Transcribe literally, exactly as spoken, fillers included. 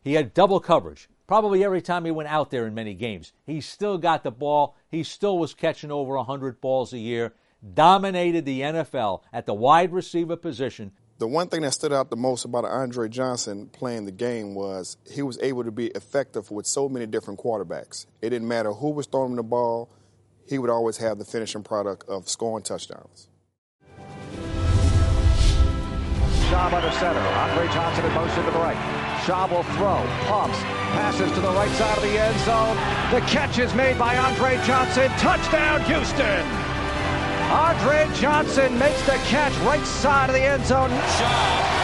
He had double coverage probably every time he went out there in many games. He still got the ball. He still was catching over one hundred balls a year, dominated the N F L at the wide receiver position. The one thing that stood out the most about Andre Johnson playing the game was he was able to be effective with so many different quarterbacks. It didn't matter who was throwing him the ball. He would always have the finishing product of scoring touchdowns. Schaub under center. Andre Johnson in motion to the right. Schaub will throw, pumps, passes to the right side of the end zone. The catch is made by Andre Johnson. Touchdown, Houston! Andre Johnson makes the catch right side of the end zone. Schaub